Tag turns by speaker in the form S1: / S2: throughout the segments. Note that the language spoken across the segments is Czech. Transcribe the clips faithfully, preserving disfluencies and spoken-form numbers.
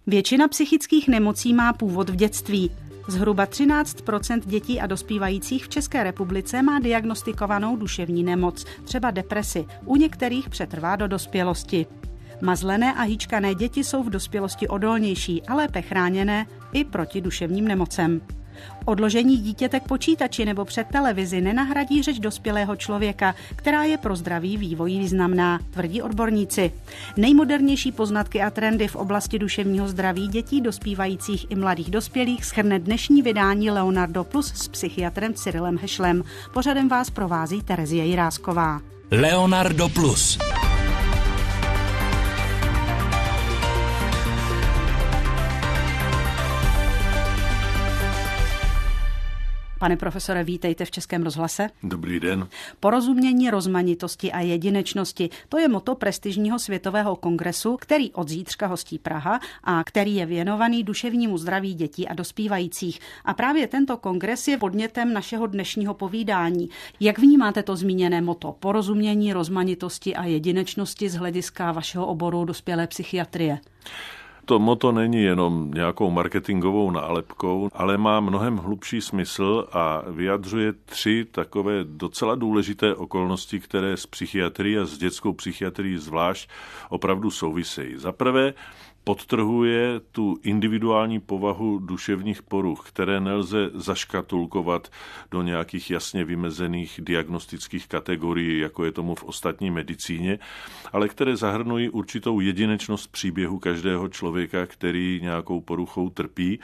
S1: Většina psychických nemocí má původ v dětství. Zhruba třináct procent dětí a dospívajících v České republice má diagnostikovanou duševní nemoc, třeba depresi, u některých přetrvá do dospělosti. Mazlené a hýčkané děti jsou v dospělosti odolnější a lépe chráněné i proti duševním nemocem. Odložení dítěte k počítači nebo před televizi nenahradí řeč dospělého člověka, která je pro zdravý vývoj významná, tvrdí odborníci. Nejmodernější poznatky a trendy v oblasti duševního zdraví dětí, dospívajících i mladých dospělých shrne dnešní vydání Leonardo Plus s psychiatrem Cyrilem Hešlem. Pořadem vás provází Terezie Jirásková.
S2: Leonardo Plus.
S1: Pane profesore, vítejte v Českém rozhlase.
S3: Dobrý den.
S1: Porozumění rozmanitosti a jedinečnosti, to je motto prestižního světového kongresu, který od zítřka hostí Praha a který je věnovaný duševnímu zdraví dětí a dospívajících. A právě tento kongres je podnětem našeho dnešního povídání. Jak vnímáte to zmíněné motto porozumění rozmanitosti a jedinečnosti z hlediska vašeho oboru dospělé psychiatrie?
S3: To motto není jenom nějakou marketingovou nálepkou, ale má mnohem hlubší smysl a vyjadřuje tři takové docela důležité okolnosti, které s psychiatrií a s dětskou psychiatrií zvlášť opravdu souvisejí. Za prvé, podtrhuje tu individuální povahu duševních poruch, které nelze zaškatulkovat do nějakých jasně vymezených diagnostických kategorií, jako je tomu v ostatní medicíně, ale které zahrnují určitou jedinečnost příběhu každého člověka, který nějakou poruchou trpí.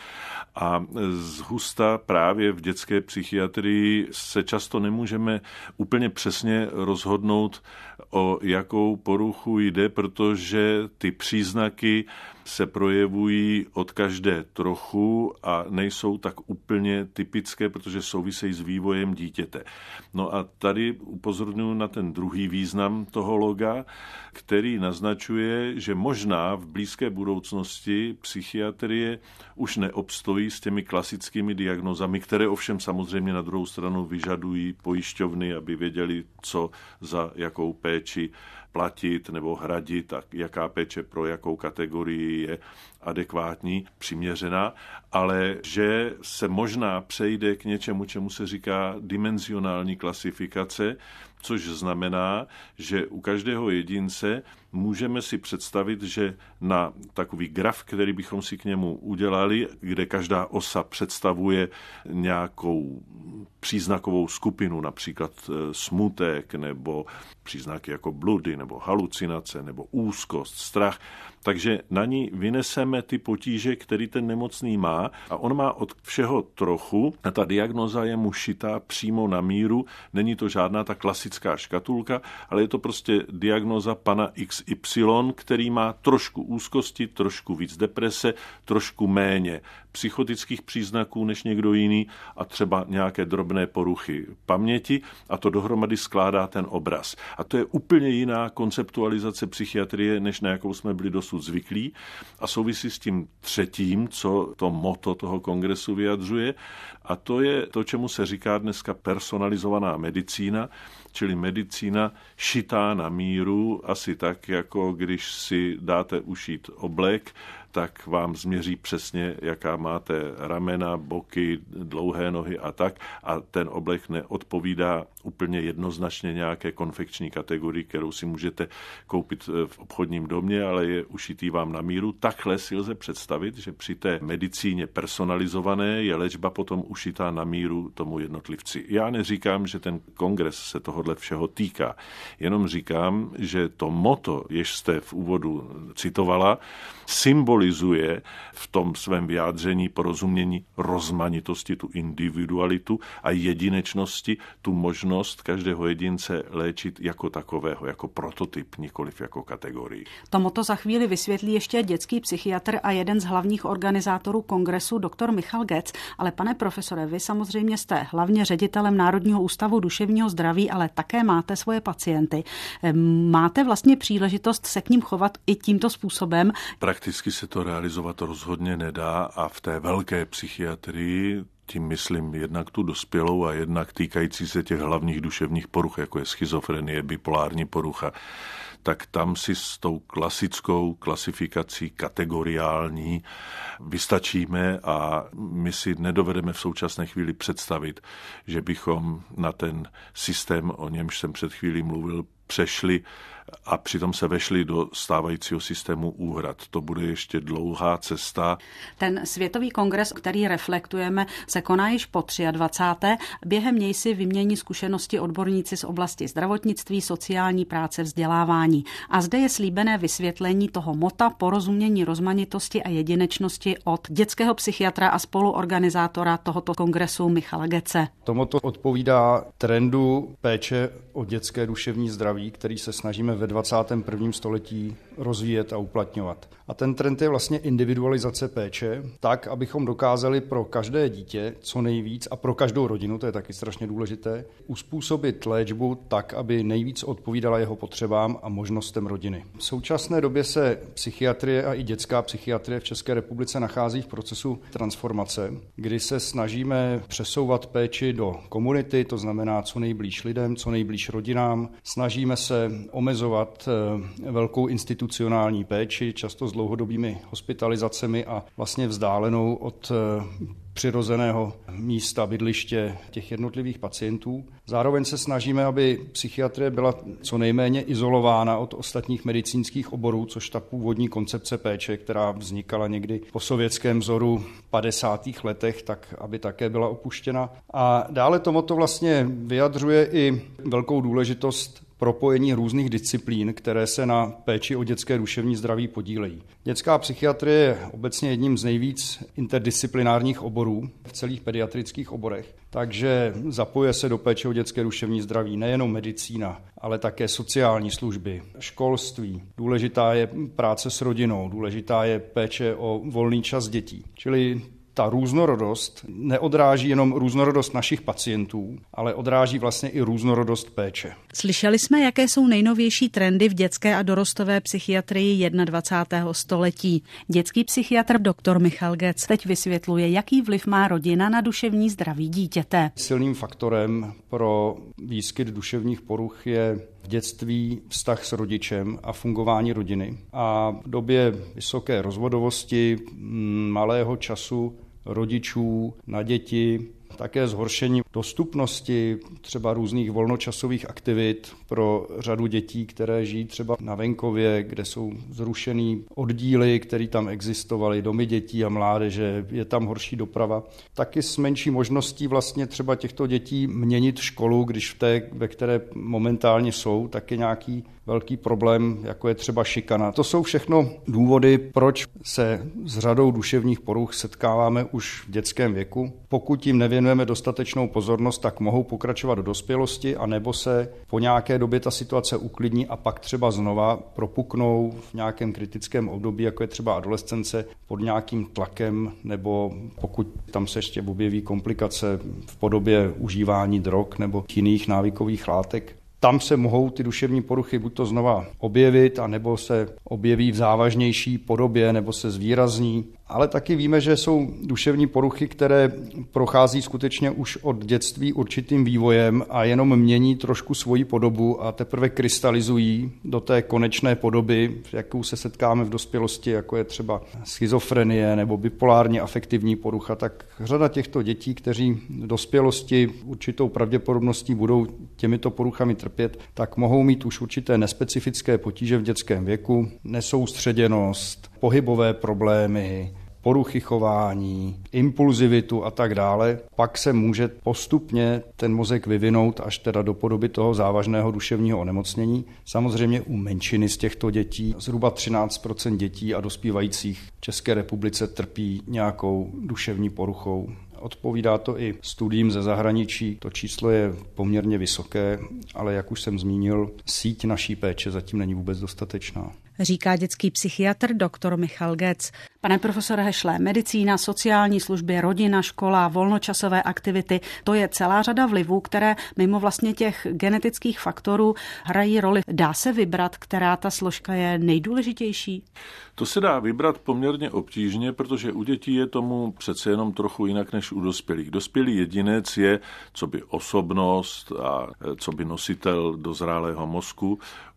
S3: A zhusta právě v dětské psychiatrii se často nemůžeme úplně přesně rozhodnout, o jakou poruchu jde, protože ty příznaky se projevují od každé trochu a nejsou tak úplně typické, protože souvisejí s vývojem dítěte. No a tady upozorňuji na ten druhý význam toho loga, který naznačuje, že možná v blízké budoucnosti psychiatrie už neobstojí s těmi klasickými diagnózami, které ovšem samozřejmě na druhou stranu vyžadují pojišťovny, aby věděli, co za jakou péči platit nebo hradit a jaká péče pro jakou kategorii je adekvátní, přiměřená, ale že se možná přejde k něčemu, čemu se říká dimenzionální klasifikace, což znamená, že u každého jedince můžeme si představit, že na takový graf, který bychom si k němu udělali, kde každá osa představuje nějakou příznakovou skupinu, například smutek nebo příznaky jako bludy nebo halucinace nebo úzkost, strach, takže na ní vyneseme ty potíže, který ten nemocný má a on má od všeho trochu a ta diagnóza je mu šitá přímo na míru, není to žádná ta klasická škatulka, ale je to prostě diagnóza pana iks ypsilon, který má trošku úzkosti, trošku víc deprese, trošku méně psychotických příznaků než někdo jiný a třeba nějaké drobné poruchy paměti a to dohromady skládá ten obraz. A to je úplně jiná konceptualizace psychiatrie, než na jakou jsme byli dosud zvyklí a souvisí s tím třetím, co to motto toho kongresu vyjadřuje a to je to, čemu se říká dneska personalizovaná medicína, čili medicína šitá na míru, asi tak, jako když si dáte ušít oblek, tak vám změří přesně, jaká máte ramena, boky, dlouhé nohy a tak. A ten oblek neodpovídá úplně jednoznačně nějaké konfekční kategorii, kterou si můžete koupit v obchodním domě, ale je ušitý vám na míru. Takhle si lze představit, že při té medicíně personalizované je léčba potom ušitá na míru tomu jednotlivci. Já neříkám, že ten kongres se tohodle všeho týká. Jenom říkám, že to motto, jež jste v úvodu citovala, symbolizuje v tom svém vyjádření porozumění rozmanitosti, tu individualitu a jedinečnosti, tu možnost každého jedince léčit jako takového, jako prototyp, nikoliv jako kategorii.
S1: To motto za chvíli vysvětlí ještě dětský psychiatr a jeden z hlavních organizátorů kongresu, doktor Michal Gec. Ale pane profesore, vy samozřejmě jste hlavně ředitelem Národního ústavu duševního zdraví, ale také máte svoje pacienty. Máte vlastně příležitost se k ním chovat i tímto způsobem?
S3: Prakticky se to realizovat rozhodně nedá a v té velké psychiatrii, tím myslím jednak tu dospělou a jednak týkající se těch hlavních duševních poruch, jako je schizofrenie, bipolární porucha, tak tam si s tou klasickou klasifikací kategoriální vystačíme a my si nedovedeme v současné chvíli představit, že bychom na ten systém, o němž jsem před chvílí mluvil, přešli a přitom se vešli do stávajícího systému úhrad. To bude ještě dlouhá cesta.
S1: Ten světový kongres, který reflektujeme, se koná již po dvacáté třetí Během něj si vymění zkušenosti odborníci z oblasti zdravotnictví, sociální práce, vzdělávání. A zde je slíbené vysvětlení toho mota porozumění rozmanitosti a jedinečnosti od dětského psychiatra a spoluorganizátora tohoto kongresu Michala Gece.
S4: Tomuto odpovídá trendu péče o dětské duševní zdraví, který se snažíme ve dvacátém prvním století rozvíjet a uplatňovat. A ten trend je vlastně individualizace péče, tak, abychom dokázali pro každé dítě co nejvíc a pro každou rodinu, to je taky strašně důležité, uspůsobit léčbu tak, aby nejvíc odpovídala jeho potřebám a možnostem rodiny. V současné době se psychiatrie a i dětská psychiatrie v České republice nachází v procesu transformace, kdy se snažíme přesouvat péči do komunity, to znamená co nejblíž lidem, co nejblíž rodinám. Snažíme se omezovat velkou institucionální péči, často s dlouhodobými hospitalizacemi a vlastně vzdálenou od přirozeného místa bydliště těch jednotlivých pacientů. Zároveň se snažíme, aby psychiatrie byla co nejméně izolována od ostatních medicínských oborů, což ta původní koncepce péče, která vznikala někdy po sovětském vzoru v padesátých letech, tak aby také byla opuštěna. A dále tomuto vlastně vyjadřuje i velkou důležitost propojení různých disciplín, které se na péči o dětské duševní zdraví podílejí. Dětská psychiatrie je obecně jedním z nejvíc interdisciplinárních oborů v celých pediatrických oborech, takže zapojuje se do péče o dětské duševní zdraví nejenom medicína, ale také sociální služby, školství. Důležitá je práce s rodinou, důležitá je péče o volný čas dětí. Čili ta různorodost neodráží jenom různorodost našich pacientů, ale odráží vlastně i různorodost péče.
S1: Slyšeli jsme, jaké jsou nejnovější trendy v dětské a dorostové psychiatrii dvacátého prvního století. Dětský psychiatr doktor Michal Gec teď vysvětluje, jaký vliv má rodina na duševní zdraví dítěte.
S4: Silným faktorem pro výskyt duševních poruch je v dětství vztah s rodičem a fungování rodiny. A v době vysoké rozvodovosti, malého času rodičů na děti, také zhoršení dostupnosti třeba různých volnočasových aktivit pro řadu dětí, které žijí třeba na venkově, kde jsou zrušený oddíly, které tam existovaly, domy dětí a mládeže, je tam horší doprava. Taky s menší možností vlastně třeba těchto dětí měnit školu, když v té, ve které momentálně jsou, tak je nějaký velký problém, jako je třeba šikana. To jsou všechno důvody, proč se s řadou duševních poruch setkáváme už v dětském věku. Pokud jim nevěnujeme dostatečnou pozornost, tak mohou pokračovat do dospělosti, anebo se po nějaké době ta situace uklidní a pak třeba znova propuknou v nějakém kritickém období, jako je třeba adolescence, pod nějakým tlakem, nebo pokud tam se ještě objeví komplikace v podobě užívání drog nebo jiných návykových látek. Tam se mohou ty duševní poruchy buď to znova objevit, anebo se objeví v závažnější podobě, nebo se zvýrazní. Ale taky víme, že jsou duševní poruchy, které prochází skutečně už od dětství určitým vývojem a jenom mění trošku svoji podobu a teprve krystalizují do té konečné podoby, jakou se setkáme v dospělosti, jako je třeba schizofrenie nebo bipolárně afektivní porucha. Tak řada těchto dětí, kteří v dospělosti určitou pravděpodobností budou těmito poruchami trpět, tak mohou mít už určité nespecifické potíže v dětském věku, nesoustředěnost, pohybové problémy, poruchy chování, impulzivitu a tak dále. Pak se může postupně ten mozek vyvinout až teda do podoby toho závažného duševního onemocnění. Samozřejmě u menšiny z těchto dětí, zhruba třináct procent dětí a dospívajících v České republice trpí nějakou duševní poruchou. Odpovídá to i studiím ze zahraničí. To číslo je poměrně vysoké, ale jak už jsem zmínil, síť naší péče zatím není vůbec dostatečná.
S1: Říká dětský psychiatr doktor Michal Gec. Pane profesore Hešle, medicína, sociální služby, rodina, škola, volnočasové aktivity, to je celá řada vlivů, které mimo vlastně těch genetických faktorů hrají roli. Dá se vybrat, která ta složka je nejdůležitější?
S3: To se dá vybrat poměrně obtížně, protože u dětí je tomu přece jenom trochu jinak než u dospělých. Dospělý jedinec je co by osobnost a co by nositel dozrálého mozku.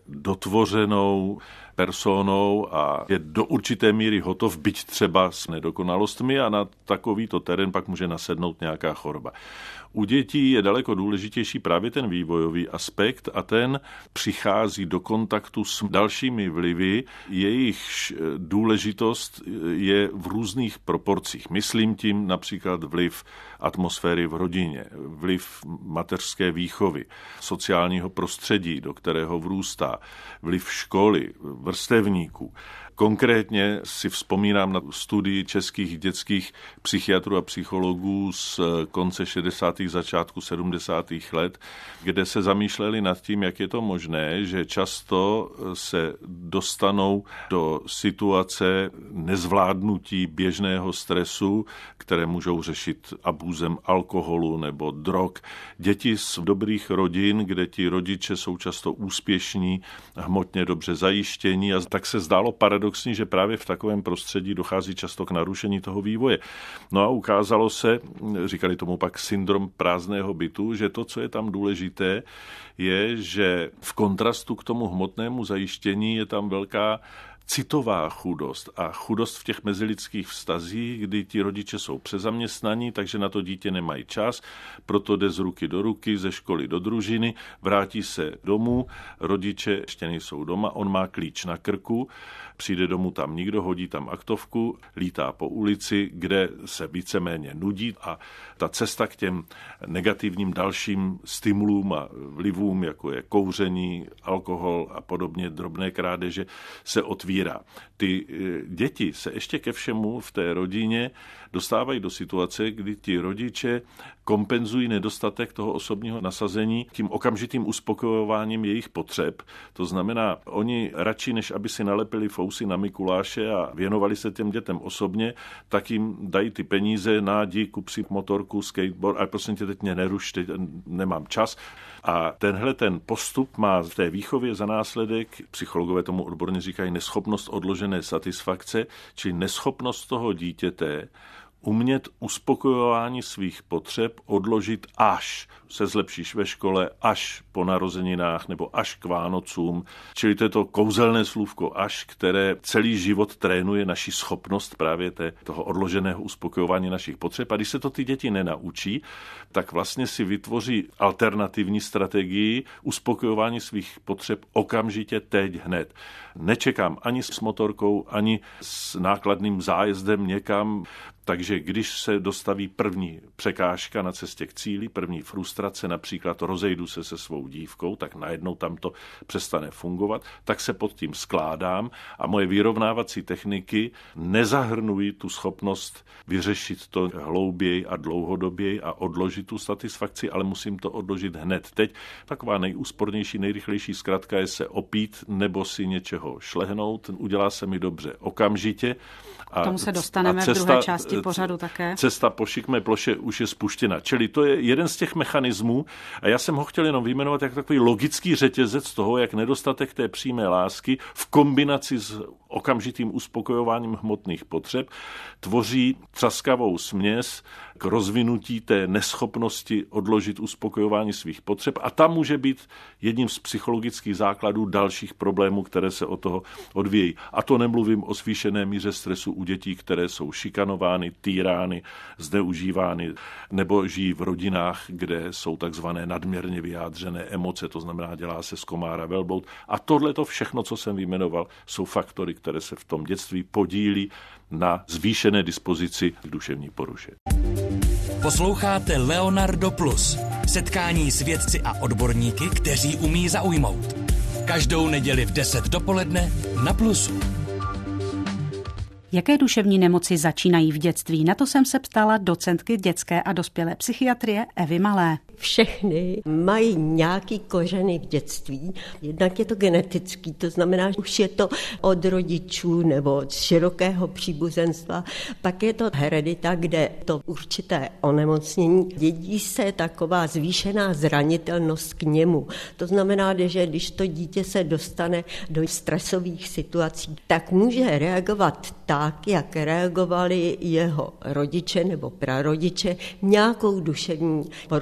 S3: dotvořenou personou a je do určité míry hotov, byť třeba s nedokonalostmi, a na takovýto terén pak může nasednout nějaká choroba. U dětí je daleko důležitější právě ten vývojový aspekt a ten přichází do kontaktu s dalšími vlivy, jejichž důležitost je v různých proporcích. Myslím tím například vliv atmosféry v rodině, vliv mateřské výchovy, sociálního prostředí, do kterého vrůstá, vliv školy, vrstevníků. Konkrétně si vzpomínám na studii českých dětských psychiatrů a psychologů z konce šedesátých začátku sedmdesátých let, kde se zamýšleli nad tím, jak je to možné, že často se dostanou do situace nezvládnutí běžného stresu, které můžou řešit abúzem alkoholu nebo drog. Děti z dobrých rodin, kde ti rodiče jsou často úspěšní, hmotně dobře zajištění, a tak se zdálo paradoxní, že právě v takovém prostředí dochází často k narušení toho vývoje. No a ukázalo se, říkali tomu pak syndrom prázdného bytu, že to, co je tam důležité, je, že v kontrastu k tomu hmotnému zajištění je tam velká citová chudost a chudost v těch mezilidských vztazích, kdy ti rodiče jsou přezaměstnaní, takže na to dítě nemají čas, proto jde z ruky do ruky, ze školy do družiny, vrátí se domů, rodiče ještě nejsou doma, on má klíč na krku, přijde domů, tam nikdo, hodí tam aktovku, lítá po ulici, kde se víceméně nudí, a ta cesta k těm negativním dalším stimulům a vlivům, jako je kouření, alkohol a podobně, drobné krádeže, se otvírá. Ty děti se ještě ke všemu v té rodině dostávají do situace, kdy ti rodiče kompenzují nedostatek toho osobního nasazení tím okamžitým uspokojováním jejich potřeb. To znamená, oni radši, než aby si nalepili fousy na Mikuláše a věnovali se těm dětem osobně, tak jim dají ty peníze na jdi, kup si motorku, skateboard, a prosím tě, teď mě neruš, teď nemám čas. A tenhle ten postup má v té výchově za následek, psychologové tomu odborně říkají, neschopnost odložené satisfakce, či neschopnost toho dítěte umět uspokojování svých potřeb odložit, až se zlepšíš ve škole, až po narozeninách nebo až k Vánocům. Čili to je to kouzelné slůvko až, které celý život trénuje naši schopnost právě té, toho odloženého uspokojování našich potřeb. A když se to ty děti nenaučí, tak vlastně si vytvoří alternativní strategii uspokojování svých potřeb okamžitě, teď, hned. Nečekám ani s motorkou, ani s nákladným zájezdem někam. Takže když se dostaví první překážka na cestě k cíli, první frustrace, například rozejdu se se svou dívkou, tak najednou tam to přestane fungovat, tak se pod tím skládám a moje vyrovnávací techniky nezahrnují tu schopnost vyřešit to hlouběji a dlouhodoběji a odložit tu satisfakci, ale musím to odložit hned teď. Taková nejúspornější, nejrychlejší zkratka je se opít nebo si něčeho šlehnout, udělá se mi dobře okamžitě.
S1: K tomu se dostaneme cesta, v druhé části pořadu také.
S3: Cesta po šikmé ploše už je spuštěna. Čili to je jeden z těch mechanismů a já jsem ho chtěl jenom vyjmenovat jako takový logický řetězec toho, jak nedostatek té přímé lásky v kombinaci s okamžitým uspokojováním hmotných potřeb tvoří třaskavou směs k rozvinutí té neschopnosti odložit uspokojování svých potřeb a tam může být jedním z psychologických základů dalších problémů, které se od toho odvíjejí. A to nemluvím o zvýšené míře stresu u dětí, které jsou šikanovány, týrány, zneužívány nebo žijí v rodinách, kde jsou takzvané nadměrně vyjádřené emoce, to znamená dělá se z komára velbloud. A tohle to všechno, co jsem vyjmenoval, jsou faktory, které se v tom dětství podílí na zvýšené dispozici k duševní poruše.
S2: Posloucháte Leonardo Plus. Setkání s vědci a odborníky, kteří umí zaujmout. Každou neděli v deset dopoledne na Plusu.
S1: Jaké duševní nemoci začínají v dětství? Na to jsem se ptala docentky dětské a dospělé psychiatrie Evy Malé.
S5: Všechny mají nějaký kořeny v dětství. Jednak je to genetický, to znamená, že už je to od rodičů nebo z širokého příbuzenstva. Pak je to heredita, kde to určité onemocnění dědí se taková zvýšená zranitelnost k němu. To znamená, že když to dítě se dostane do stresových situací, tak může reagovat tak, jak reagovali jeho rodiče nebo prarodiče nějakou duševní poruchou.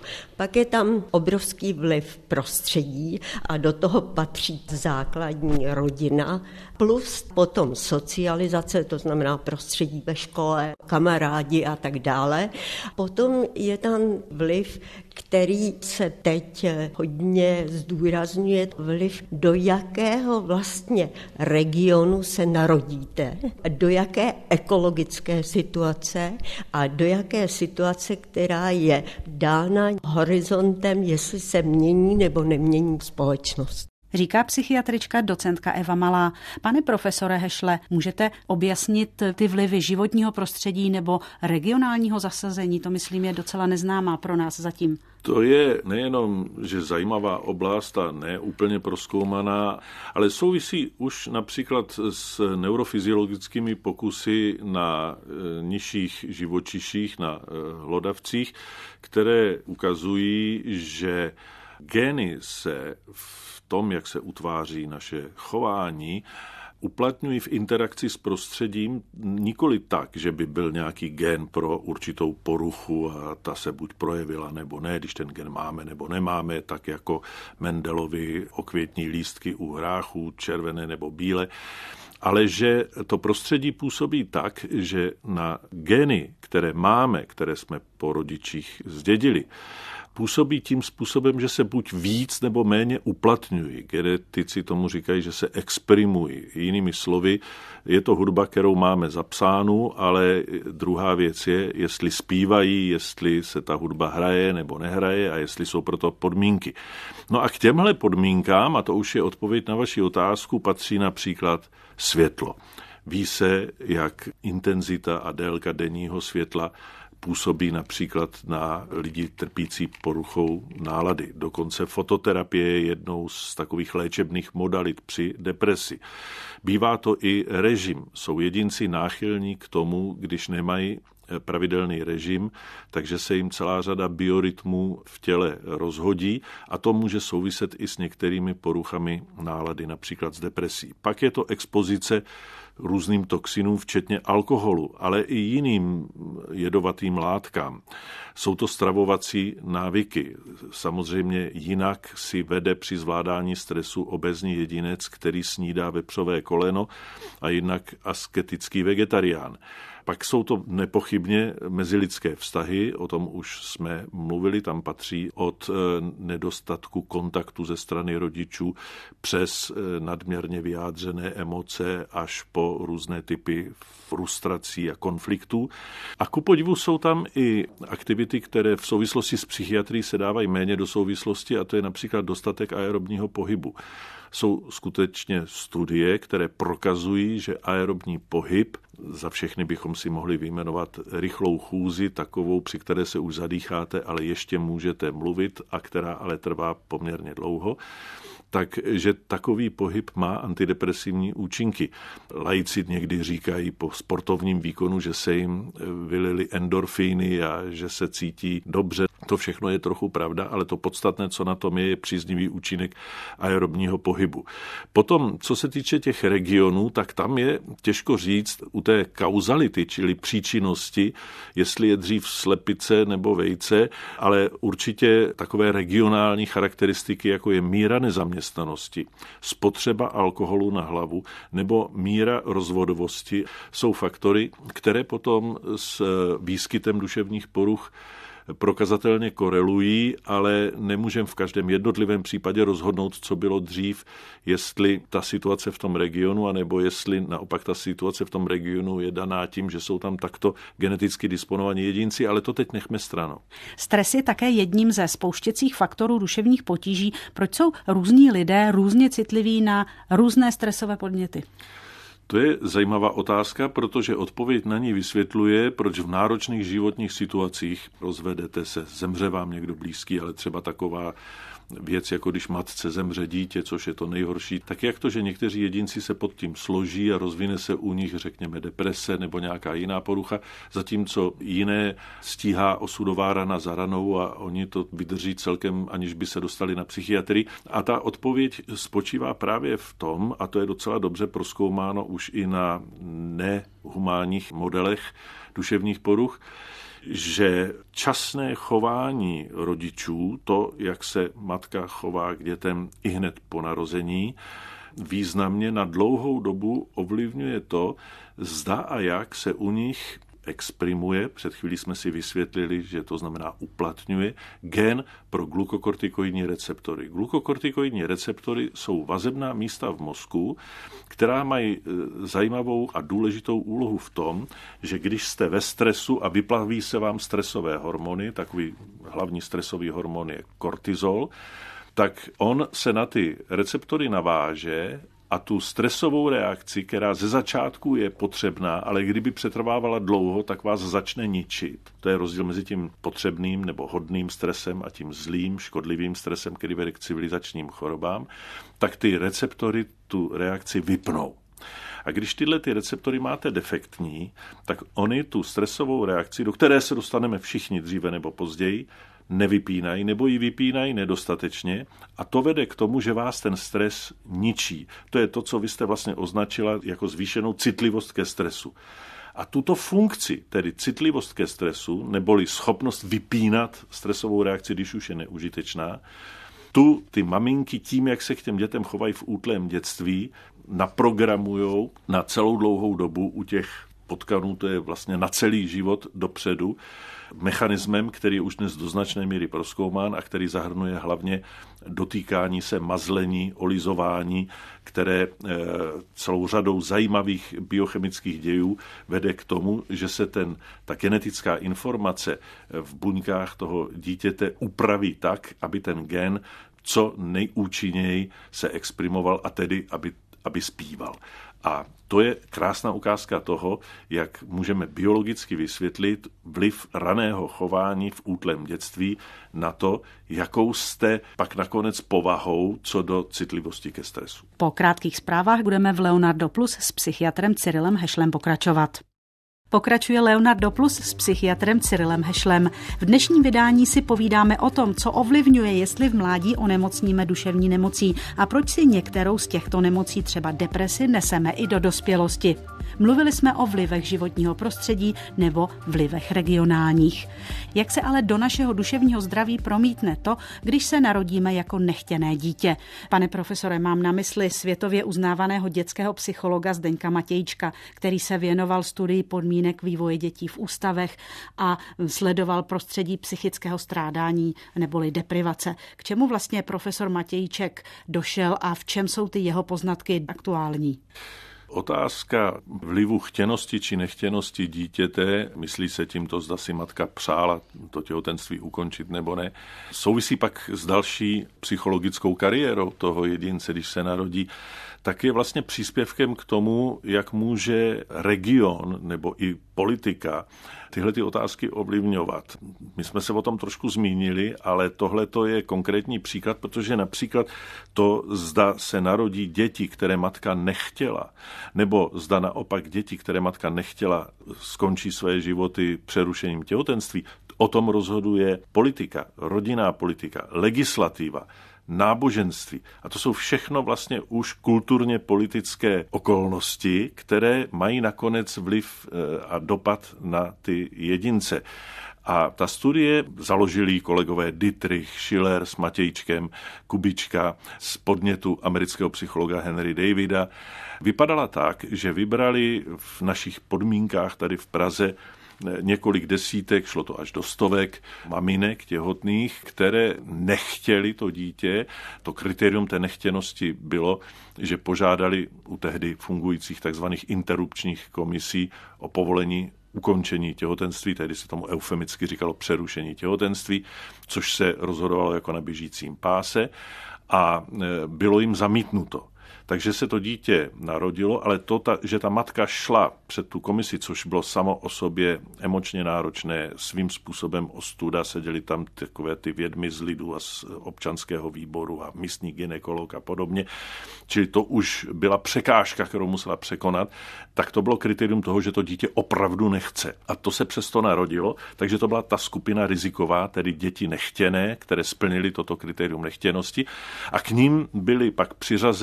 S5: Pak je tam obrovský vliv prostředí a do toho patří základní rodina, plus potom socializace, to znamená prostředí ve škole, kamarádi a tak dále. Potom je tam vliv, který se teď hodně zdůrazňuje, vliv, do jakého vlastně regionu se narodíte, do jaké ekologické situace a do jaké situace, která je dána horizontem, jestli se mění nebo nemění společnost.
S1: Říká psychiatrička docentka Eva Malá. Pane profesore Hešle, můžete objasnit ty vlivy životního prostředí nebo regionálního zasazení? To, myslím, je docela neznámá pro nás zatím.
S3: To je nejenom, že zajímavá oblast a ne úplně prozkoumaná, ale souvisí už například s neurofyziologickými pokusy na nižších živočiších, na hlodavcích, které ukazují, že gény se v tom, jak se utváří naše chování, uplatňují v interakci s prostředím nikoli tak, že by byl nějaký gen pro určitou poruchu a ta se buď projevila nebo ne, když ten gen máme nebo nemáme, tak jako Mendelovy okvětní lístky u hráchů, červené nebo bílé, ale že to prostředí působí tak, že na geny, které máme, které jsme po rodičích zdědili, působí tím způsobem, že se buď víc nebo méně uplatňují. Genetici tomu říkají, že se exprimují. Jinými slovy, je to hudba, kterou máme zapsánu, ale druhá věc je, jestli zpívají, jestli se ta hudba hraje nebo nehraje a jestli jsou pro to podmínky. No a k těmhle podmínkám, a to už je odpověď na vaši otázku, patří například světlo. Ví se, jak intenzita a délka denního světla působí například na lidi trpící poruchou nálady. Dokonce fototerapie je jednou z takových léčebných modalit při depresi. Bývá to i režim. Jsou jedinci náchylní k tomu, když nemají pravidelný režim, takže se jim celá řada biorytmů v těle rozhodí a to může souviset i s některými poruchami nálady, například s depresí. Pak je to expozice různým toxinům, včetně alkoholu, ale i jiným jedovatým látkám. Jsou to stravovací návyky. Samozřejmě jinak si vede při zvládání stresu obézní jedinec, který snídá vepřové koleno, a jinak asketický vegetarián. Pak jsou to nepochybně mezilidské vztahy, o tom už jsme mluvili, tam patří od nedostatku kontaktu ze strany rodičů přes nadměrně vyjádřené emoce až po různé typy frustrací a konfliktů. A ku podivu jsou tam i aktivity, které v souvislosti s psychiatrií se dávají méně do souvislosti, a to je například dostatek aerobního pohybu. Jsou skutečně studie, které prokazují, že aerobní pohyb, za všechny bychom si mohli vyjmenovat rychlou chůzi, takovou, při které se už zadýcháte, ale ještě můžete mluvit a která ale trvá poměrně dlouho, takže takový pohyb má antidepresivní účinky. Laici někdy říkají po sportovním výkonu, že se jim vylily endorfíny a že se cítí dobře. To všechno je trochu pravda, ale to podstatné, co na tom je, je příznivý účinek aerobního pohybu. Potom, co se týče těch regionů, tak tam je těžko říct u té kauzality, čili příčinnosti, jestli je dřív slepice nebo vejce, ale určitě takové regionální charakteristiky, jako je míra nezaměstnanosti, spotřeba alkoholu na hlavu nebo míra rozvodovosti, jsou faktory, které potom s výskytem duševních poruch prokazatelně korelují, ale nemůžeme v každém jednotlivém případě rozhodnout, co bylo dřív, jestli ta situace v tom regionu, anebo jestli naopak ta situace v tom regionu je daná tím, že jsou tam takto geneticky disponovaní jedinci, ale to teď nechme stranou.
S1: Stres je také jedním ze spouštěcích faktorů duševních potíží. Proč jsou různí lidé různě citliví na různé stresové podněty?
S3: To je zajímavá otázka, protože odpověď na ní vysvětluje, proč v náročných životních situacích rozvedete se, zemře vám někdo blízký, ale třeba taková věc, jako když matce zemře dítě, což je to nejhorší, tak jak to, že někteří jedinci se pod tím složí a rozvine se u nich, řekněme, deprese nebo nějaká jiná porucha, zatímco jiné stíhá osudová rana za ranou a oni to vydrží celkem, aniž by se dostali na psychiatrii. A ta odpověď spočívá právě v tom, a to je docela dobře prozkoumáno už i na nehumánních modelech duševních poruch, že časné chování rodičů, to, jak se matka chová k dětem ihned po narození, významně na dlouhou dobu ovlivňuje to, zda a jak se u nich exprimuje, před chvílí jsme si vysvětlili, že to znamená uplatňuje, gen pro glukokortikoidní receptory. Glukokortikoidní receptory jsou vazebná místa v mozku, která mají zajímavou a důležitou úlohu v tom, že když jste ve stresu a vyplaví se vám stresové hormony, takový hlavní stresový hormon je kortizol, tak on se na ty receptory naváže a tu stresovou reakci, která ze začátku je potřebná, ale kdyby přetrvávala dlouho, tak vás začne ničit. To je rozdíl mezi tím potřebným nebo hodným stresem a tím zlým, škodlivým stresem, který vede k civilizačním chorobám, tak ty receptory tu reakci vypnou. A když tyhle ty receptory máte defektní, tak oni tu stresovou reakci, do které se dostaneme všichni dříve nebo později, nevypínají nebo ji vypínají nedostatečně a to vede k tomu, že vás ten stres ničí. To je to, co vy jste vlastně označila jako zvýšenou citlivost ke stresu. A tuto funkci, tedy citlivost ke stresu, neboli schopnost vypínat stresovou reakci, když už je neužitečná, tu ty maminky tím, jak se k těm dětem chovají v útlém dětství, naprogramujou na celou dlouhou dobu u těch potkanů, to je vlastně na celý život dopředu, mechanismem, který je už dnes do značné míry prozkoumán a který zahrnuje hlavně dotýkání se, mazlení, olizování, které celou řadou zajímavých biochemických dějů vede k tomu, že se ten, ta genetická informace v buňkách toho dítěte upraví tak, aby ten gen co nejúčinněji se exprimoval a tedy, aby, aby zpíval. A to je krásná ukázka toho, jak můžeme biologicky vysvětlit vliv raného chování v útlém dětství na to, jakou jste pak nakonec povahou co do citlivosti ke stresu.
S1: Po krátkých zprávách budeme v Leonardo Plus s psychiatrem Cyrilem Hešlem pokračovat. Pokračuje Leonardo Plus s psychiatrem Cyrilem Hešlem. V dnešním vydání si povídáme o tom, co ovlivňuje, jestli v mládí onemocníme duševní nemocí a proč si některou z těchto nemocí, třeba depresi, neseme i do dospělosti. Mluvili jsme o vlivech životního prostředí nebo vlivech regionálních. Jak se ale do našeho duševního zdraví promítne to, když se narodíme jako nechtěné dítě? Pane profesore, mám na mysli světově uznávaného dětského psychologa Zdeňka Matějčka, který se věnoval studii podmínek vývoje dětí v ústavech a sledoval prostředí psychického strádání neboli deprivace. K čemu vlastně profesor Matějček došel a v čem jsou ty jeho poznatky aktuální?
S3: Otázka vlivu chtěnosti či nechtěnosti dítěte, myslí se tímto, zda si matka přála to těhotenství ukončit nebo ne, souvisí pak s další psychologickou kariérou toho jedince, když se narodí, tak je vlastně příspěvkem k tomu, jak může region nebo i politika tyhle ty otázky ovlivňovat. My jsme se o tom trošku zmínili, ale tohle to je konkrétní příklad, protože například to, zda se narodí děti, které matka nechtěla, nebo zda naopak děti, které matka nechtěla, skončí své životy přerušením těhotenství, o tom rozhoduje politika, rodinná politika, legislativa, náboženství. A to jsou všechno vlastně už kulturně politické okolnosti, které mají nakonec vliv a dopad na ty jedince. A ta studie založili kolegové Dietrich, Schiller s Matějčkem, Kubička z podnětu amerického psychologa Henry Davida. Vypadala tak, že vybrali v našich podmínkách tady v Praze několik desítek, šlo to až do stovek maminek těhotných, které nechtěli to dítě. To kritérium té nechtěnosti bylo, že požádali u tehdy fungujících takzvaných interrupčních komisí o povolení ukončení těhotenství, tedy se tomu eufemicky říkalo přerušení těhotenství, což se rozhodovalo jako na běžícím páse a bylo jim zamítnuto. Takže se to dítě narodilo, ale to, ta, že ta matka šla před tu komisi, což bylo samo o sobě emočně náročné, svým způsobem ostuda, seděli tam takové ty vědmy z lidu a z občanského výboru a místní gynekolog a podobně, čili to už byla překážka, kterou musela překonat, tak to bylo kritérium toho, že to dítě opravdu nechce. A to se přesto narodilo, takže to byla ta skupina riziková, tedy děti nechtěné, které splnily toto kritérium nechtěnosti a k ním byly pak přiřazeny jako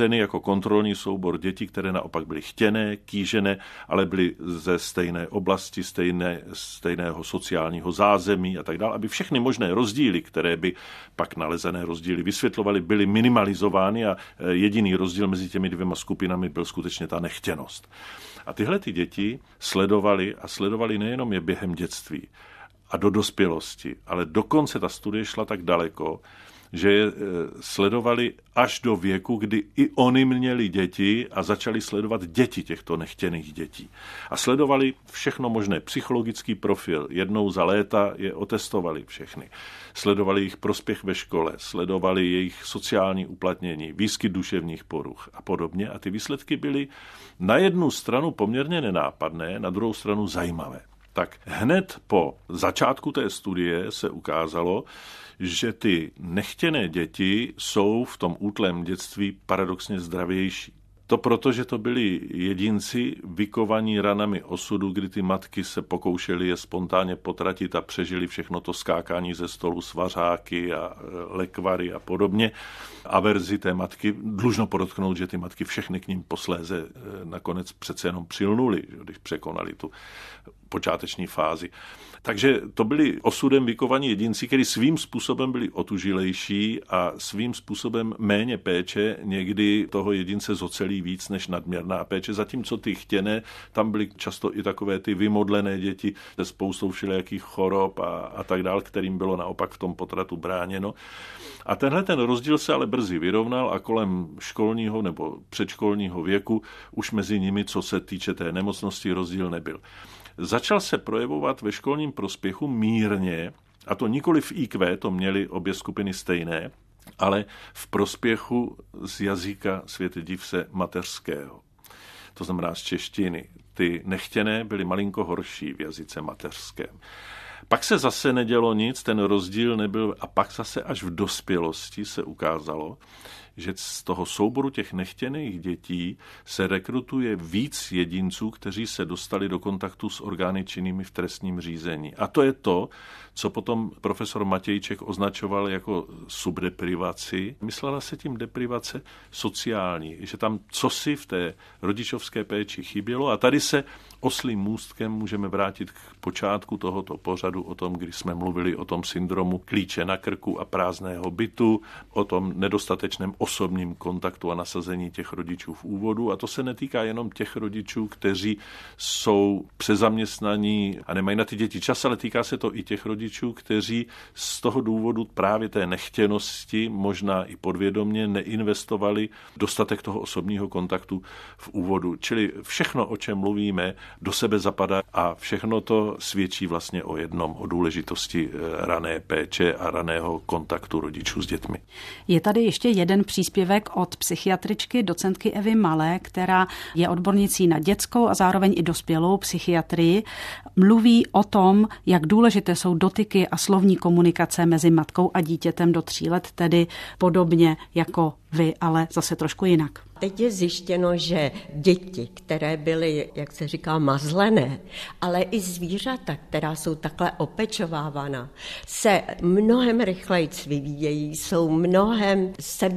S3: kontrolní soubor dětí, které naopak byly chtěné, kýžené, ale byly ze stejné oblasti, stejné, stejného sociálního zázemí a tak dále, aby všechny možné rozdíly, které by pak nalezené rozdíly vysvětlovaly, byly minimalizovány a jediný rozdíl mezi těmi dvěma skupinami byl skutečně ta nechtěnost. A tyhle ty děti sledovali a sledovali nejenom je během dětství a do dospělosti, ale dokonce ta studie šla tak daleko, že je sledovali až do věku, kdy i oni měli děti a začali sledovat děti těchto nechtěných dětí. A sledovali všechno možné, psychologický profil. Jednou za léta je otestovali všechny. Sledovali jejich prospěch ve škole, sledovali jejich sociální uplatnění, výskyt duševních poruch a podobně. A ty výsledky byly na jednu stranu poměrně nenápadné, na druhou stranu zajímavé. Tak hned po začátku té studie se ukázalo, že ty nechtěné děti jsou v tom útlém dětství paradoxně zdravější. To proto, že to byli jedinci vykovaní ranami osudu, kdy ty matky se pokoušely je spontánně potratit a přežili všechno to skákání ze stolu, svařáky a lekvary a podobně. Averzi té matky, dlužno podotknout, že ty matky všechny k ním posléze nakonec přece jenom přilnuly, když překonali tu počáteční fázi. Takže to byli osudem vykovaní jedinci, kteří svým způsobem byli otužilejší a svým způsobem méně péče, někdy toho jedince zocelí víc než nadměrná péče, zatímco ty chtěné, tam byly často i takové ty vymodlené děti se spoustou všelijakých chorob a, a tak dál, kterým bylo naopak v tom potratu bráněno. A tenhle ten rozdíl se ale brzy vyrovnal a kolem školního nebo předškolního věku už mezi nimi, co se týče té nemocnosti, rozdíl nebyl. Začal se projevovat ve školním prospěchu mírně, a to nikoli v í kvé, to měly obě skupiny stejné, ale v prospěchu z jazyka, světe div se, mateřského. To znamená z češtiny. Ty nechtěné byly malinko horší v jazyce mateřském. Pak se zase nedělo nic, ten rozdíl nebyl, a pak zase až v dospělosti se ukázalo, že z toho souboru těch nechtěných dětí se rekrutuje víc jedinců, kteří se dostali do kontaktu s orgány činnými v trestním řízení. A to je to, co potom profesor Matějček označoval jako subdeprivaci. Myslela se tím deprivace sociální, že tam cosi v té rodičovské péči chybělo. A tady se oslím můstkem můžeme vrátit k počátku tohoto pořadu o tom, kdy jsme mluvili o tom syndromu klíče na krku a prázdného bytu, o tom nedostatečném osobním kontaktu a nasazení těch rodičů v úvodu. A to se netýká jenom těch rodičů, kteří jsou přezaměstnaní a nemají na ty děti čas, ale týká se to i těch rodičů, kteří z toho důvodu právě té nechtěnosti, možná i podvědomě, neinvestovali dostatek toho osobního kontaktu v úvodu. Čili všechno, o čem mluvíme, do sebe zapadá a všechno to svědčí vlastně o jednom, o důležitosti rané péče a raného kontaktu rodičů s dětmi.
S1: Je tady ještě jeden příspěvek od psychiatričky docentky Evy Malé, která je odbornicí na dětskou a zároveň i dospělou psychiatrii. Mluví o tom, jak důležité jsou dotyky a slovní komunikace mezi matkou a dítětem do tří let, tedy podobně jako vy, ale zase trošku jinak.
S5: Teď je zjištěno, že děti, které byly, jak se říká, mazlené, ale i zvířata, která jsou takhle opečovávána, se mnohem rychleji vyvíjejí, jsou mnohem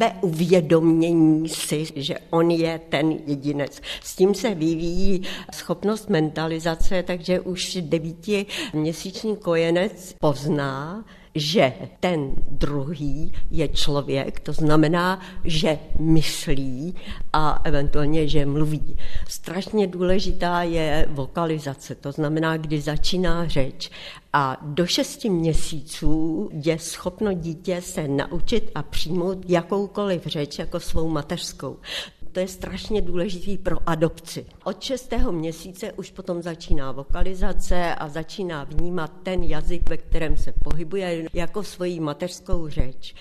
S5: sebeuvědomění si, že on je ten jedinec. S tím se vyvíjí schopnost mentalizace, takže už devítiměsíční kojenec pozná, že ten druhý je člověk, to znamená, že myslí a eventuálně, že mluví. Strašně důležitá je vokalizace, to znamená, kdy začíná řeč. A do šesti měsíců je schopno dítě se naučit a přijmout jakoukoliv řeč jako svou mateřskou. To je strašně důležitý pro adopci. Od šestého měsíce už potom začíná vokalizace a začíná vnímat ten jazyk, ve kterém se pohybuje, jako svoji mateřskou řeč.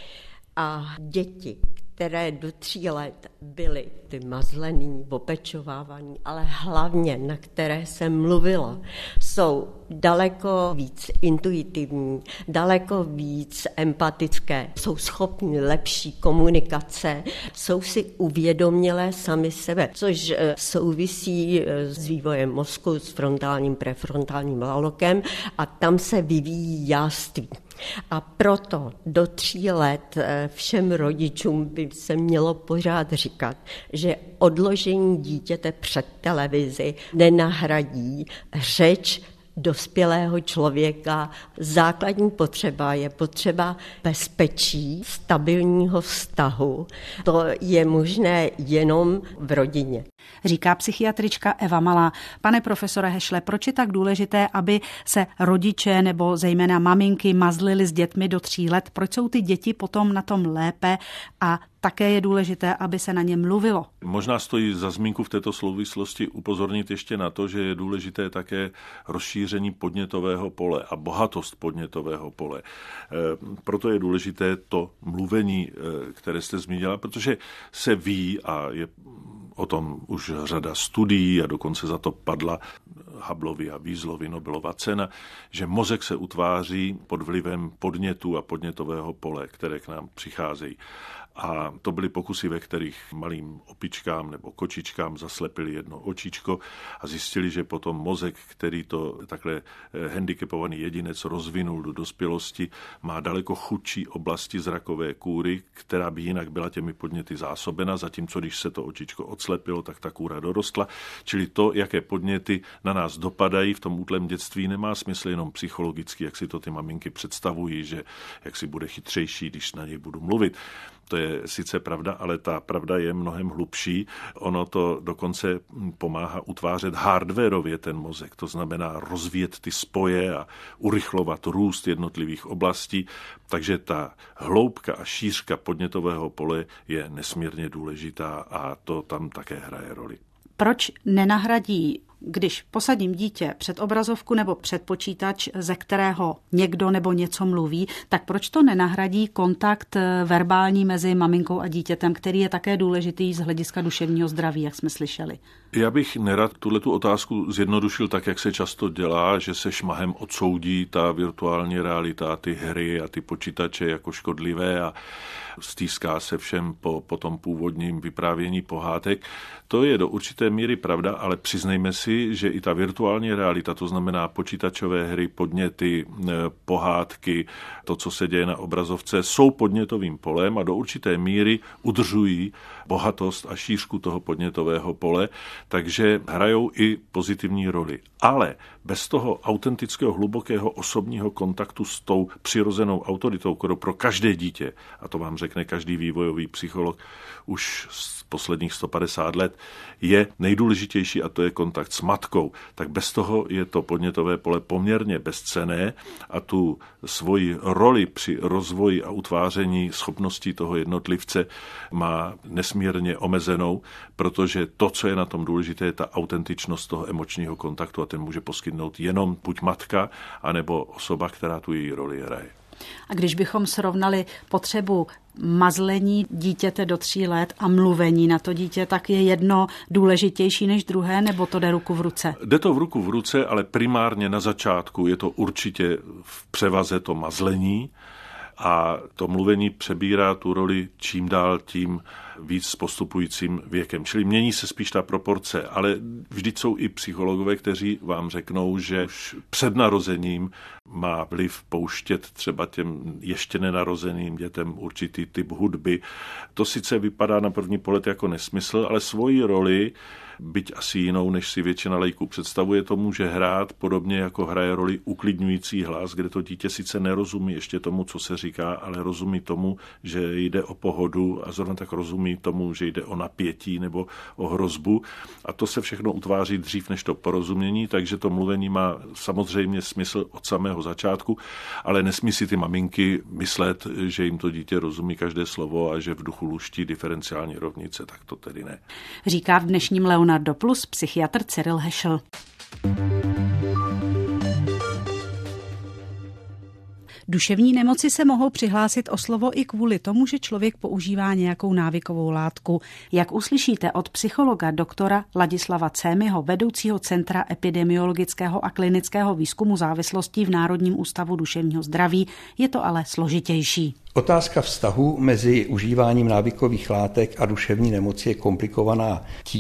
S5: A děti, které do tří let byly ty mazlený, opečovávaný, ale hlavně na které se mluvilo, jsou daleko víc intuitivní, daleko víc empatické, jsou schopni lepší komunikace, jsou si uvědomělé sami sebe, což souvisí s vývojem mozku, s frontálním, prefrontálním lalokem a tam se vyvíjí jáství. A proto do tří let všem rodičům by se mělo pořád říkat, že odložení dítěte před televizi nenahradí řeč dospělého člověka. Základní potřeba je potřeba bezpečí, stabilního vztahu. To je možné jenom v rodině.
S1: Říká psychiatrička Eva Malá. Pane profesore Hešle, proč je tak důležité, aby se rodiče nebo zejména maminky mazlili s dětmi do tří let? Proč jsou ty děti potom na tom lépe a také je důležité, aby se na ně mluvilo?
S3: Možná stojí za zmínku v této souvislosti upozornit ještě na to, že je důležité také rozšíření podnětového pole a bohatost podnětového pole. Proto je důležité to mluvení, které jste zmínila, protože se ví a je o tom už řada studií a dokonce za to padla Hubbleovi a Wieslovi Nobelova cena, že mozek se utváří pod vlivem podnětu a podnětového pole, které k nám přicházejí. A to byly pokusy, ve kterých malým opičkám nebo kočičkám zaslepili jedno očičko a zjistili, že potom mozek, který to takhle handicapovaný jedinec rozvinul do dospělosti, má daleko chudší oblasti zrakové kůry, která by jinak byla těmi podněty zásobena, zatímco když se to očičko odslepilo, tak ta kůra dorostla. Čili to, jaké podněty na nás dopadají v tom útlém dětství, nemá smysl jenom psychologicky, jak si to ty maminky představují, že jak si bude chytřejší, když na něj budu mluvit. To je sice pravda, ale ta pravda je mnohem hlubší. Ono to dokonce pomáhá utvářet hardwarově ten mozek, to znamená rozvíjet ty spoje a urychlovat růst jednotlivých oblastí. Takže ta hloubka a šířka podnětového pole je nesmírně důležitá a to tam také hraje roli.
S1: Proč nenahradí, když posadím dítě před obrazovku nebo před počítač, ze kterého někdo nebo něco mluví, tak proč to nenahradí kontakt verbální mezi maminkou a dítětem, který je také důležitý z hlediska duševního zdraví, jak jsme slyšeli?
S3: Já bych nerad tuhletu otázku zjednodušil tak, jak se často dělá, že se šmahem odsoudí ta virtuální realita, ty hry a ty počítače jako škodlivé a stýská se všem po, po tom původním vyprávění pohádek. To je do určité míry pravda, ale přiznejme si, že i ta virtuální realita, to znamená počítačové hry, podněty, pohádky, to, co se děje na obrazovce, jsou podnětovým polem a do určité míry udržují bohatost a šířku toho podnětového pole, takže hrajou i pozitivní roli. Ale bez toho autentického, hlubokého osobního kontaktu s tou přirozenou autoritou, kterou pro každé dítě, a to vám řekne každý vývojový psycholog už z posledních sto padesát let, je nejdůležitější a to je kontakt s matkou. Tak bez toho je to podnětové pole poměrně bezcenné a tu svoji roli při rozvoji a utváření schopností toho jednotlivce má nesmírně omezenou, protože to, co je na tom důležité, je ta autentičnost toho emočního kontaktu a ten může poskytnout jenom buď matka, anebo osoba, která tu její roli hraje.
S1: A když bychom srovnali potřebu mazlení dítěte do tří let a mluvení na to dítě, tak je jedno důležitější než druhé, nebo to jde ruku v ruce?
S3: Jde to v ruku v ruce, ale primárně na začátku je to určitě v převaze to mazlení a to mluvení přebírá tu roli čím dál tím víc s postupujícím věkem. Čili mění se spíš ta proporce, ale vždyť jsou i psychologové, kteří vám řeknou, že už před narozením má vliv pouštět třeba těm ještě nenarozeným dětem určitý typ hudby. To sice vypadá na první pohled jako nesmysl, ale svoji roli, byť asi jinou, než si většina laiků představuje, to může hrát podobně jako hraje roli uklidňující hlas, kde to dítě sice nerozumí ještě tomu, co se říká, ale rozumí tomu, že jde o pohodu a zrovna tak rozumí tomu, že jde o napětí nebo o hrozbu. A to se všechno utváří dřív než to porozumění, takže to mluvení má samozřejmě smysl od samého začátku, ale nesmí si ty maminky myslet, že jim to dítě rozumí každé slovo a že v duchu luští diferenciální rovnice, tak to tedy ne.
S1: Říká v dnešním Leonardo Plus psychiatr Cyril Hešl. Duševní nemoci se mohou přihlásit o slovo i kvůli tomu, že člověk používá nějakou návykovou látku. Jak uslyšíte od psychologa doktora Ladislava Cémyho, vedoucího Centra epidemiologického a klinického výzkumu závislostí v Národním ústavu duševního zdraví, je to ale složitější.
S6: Otázka vztahu mezi užíváním návykových látek a duševní nemoci je komplikovaná tím,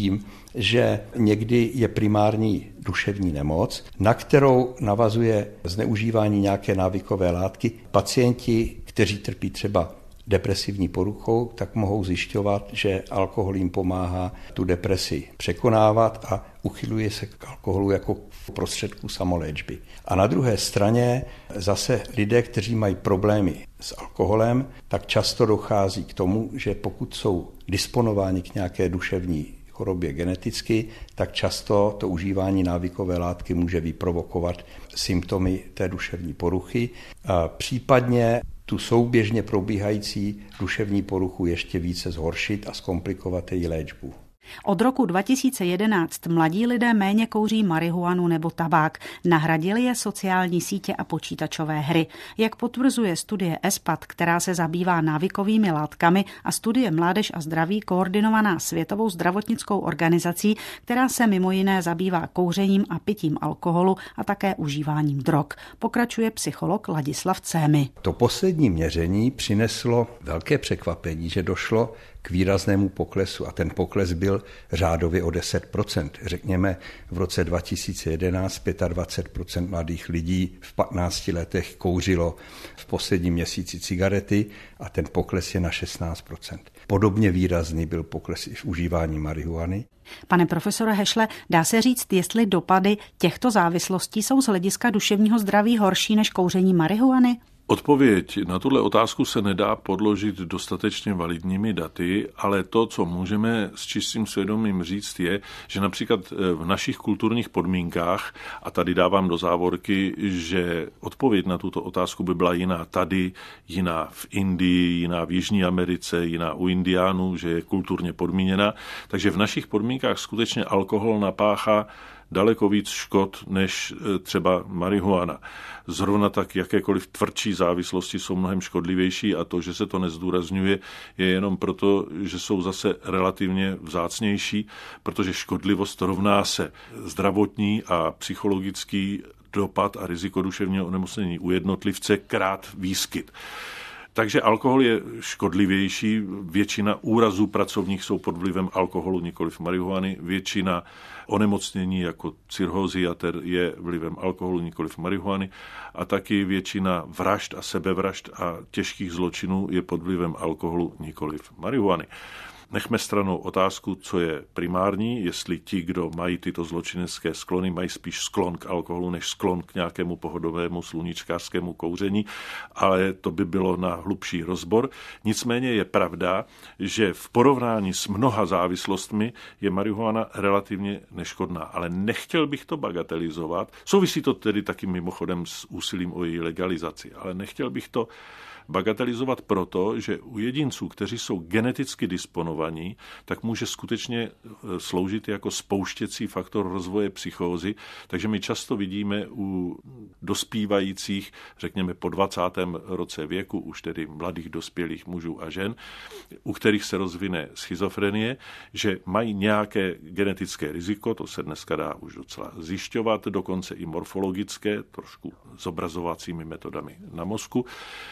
S6: že někdy je primární duševní nemoc, na kterou navazuje zneužívání nějaké návykové látky. Pacienti, kteří trpí třeba depresivní poruchou, tak mohou zjišťovat, že alkohol jim pomáhá tu depresi překonávat a uchyluje se k alkoholu jako prostředku samoléčby. A na druhé straně zase lidé, kteří mají problémy s alkoholem, tak často dochází k tomu, že pokud jsou disponováni k nějaké duševní chorobě geneticky, tak často to užívání návykové látky může vyprovokovat symptomy té duševní poruchy. A případně tu souběžně probíhající duševní poruchu ještě více zhoršit a zkomplikovat její léčbu.
S1: Od roku dva tisíce jedenáct mladí lidé méně kouří marihuanu nebo tabák. Nahradili je sociální sítě a počítačové hry. Jak potvrzuje studie ESPAD, která se zabývá návykovými látkami, a studie Mládež a zdraví koordinovaná Světovou zdravotnickou organizací, která se mimo jiné zabývá kouřením a pitím alkoholu a také užíváním drog. Pokračuje psycholog Ladislav Cémy.
S6: To poslední měření přineslo velké překvapení, že došlo k výraznému poklesu a ten pokles byl řádově o deset procent. Řekněme, v roce dva tisíce jedenáct dvacet pět procent mladých lidí v patnácti letech kouřilo v posledním měsíci cigarety a ten pokles je na šestnáct procent. Podobně výrazný byl pokles i v užívání marihuany.
S1: Pane profesore Hešle, dá se říct, jestli dopady těchto závislostí jsou z hlediska duševního zdraví horší než kouření marihuany?
S3: Odpověď na tuhle otázku se nedá podložit dostatečně validními daty, ale to, co můžeme s čistým svědomím říct, je, že například v našich kulturních podmínkách, a tady dávám do závorky, že odpověď na tuto otázku by byla jiná tady, jiná v Indii, jiná v Jižní Americe, jiná u Indiánů, že je kulturně podmíněna, takže v našich podmínkách skutečně alkohol napáchá daleko víc škod než třeba marihuana. Zrovna tak jakékoliv tvrdší závislosti jsou mnohem škodlivější a to, že se to nezdůrazňuje, je jenom proto, že jsou zase relativně vzácnější, protože škodlivost rovná se zdravotní a psychologický dopad a riziko duševního onemocnění u jednotlivce krát výskyt. Takže alkohol je škodlivější, většina úrazů pracovních jsou pod vlivem alkoholu, nikoliv marihuany, většina onemocnění jako cirhózy jater je vlivem alkoholu, nikoliv marihuany a taky většina vražd a sebevražd a těžkých zločinů je pod vlivem alkoholu, nikoliv marihuany. Nechme stranou otázku, co je primární, jestli ti, kdo mají tyto zločinecké sklony, mají spíš sklon k alkoholu, než sklon k nějakému pohodovému sluníčkářskému kouření, ale to by bylo na hlubší rozbor. Nicméně je pravda, že v porovnání s mnoha závislostmi je marihuana relativně neškodná, ale nechtěl bych to bagatelizovat. Souvisí to tedy taky mimochodem s úsilím o její legalizaci, ale nechtěl bych to bagatelizovat proto, že u jedinců, kteří jsou geneticky disponovaní, tak může skutečně sloužit jako spouštěcí faktor rozvoje psychózy, takže my často vidíme u dospívajících, řekněme po dvacátém roce věku, už tedy mladých dospělých mužů a žen, u kterých se rozvine schizofrenie, že mají nějaké genetické riziko, to se dneska dá už docela zjišťovat, dokonce i morfologické, trošku zobrazovacími metodami na mozku,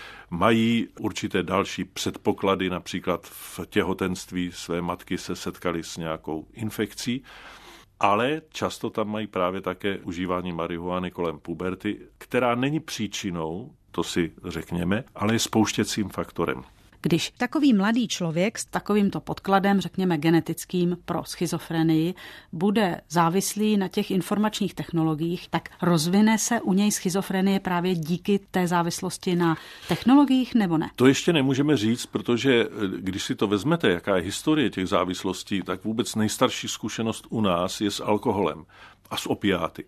S3: mají určité další předpoklady, například v těhotenství své matky se setkali s nějakou infekcí, ale často tam mají právě také užívání marihuany kolem puberty, která není příčinou, to si řekněme, ale je spouštěcím faktorem.
S1: Když takový mladý člověk s takovýmto podkladem, řekněme genetickým pro schizofrenii, bude závislý na těch informačních technologiích, tak rozvine se u něj schizofrenie právě díky té závislosti na technologiích nebo ne?
S3: To ještě nemůžeme říct, protože když si to vezmete, jaká je historie těch závislostí, tak vůbec nejstarší zkušenost u nás je s alkoholem a s opiáty.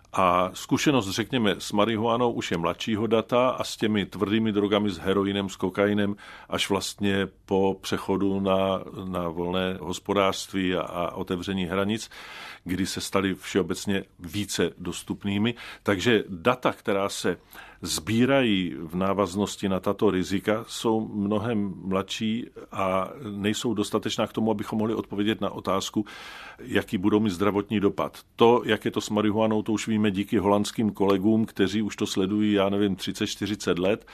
S3: A zkušenost, řekněme, s marihuanou už je mladšího data a s těmi tvrdými drogami, s heroinem, s kokainem, až vlastně po přechodu na, na volné hospodářství a, a otevření hranic, kdy se staly všeobecně více dostupnými. Takže data, která se sbírají v návaznosti na tato rizika, jsou mnohem mladší a nejsou dostatečná k tomu, abychom mohli odpovědět na otázku, jaký budou mít zdravotní dopad. To, jak je to s marihuanou, to už víme díky holandským kolegům, kteří už to sledují, já nevím, třicet čtyřicet let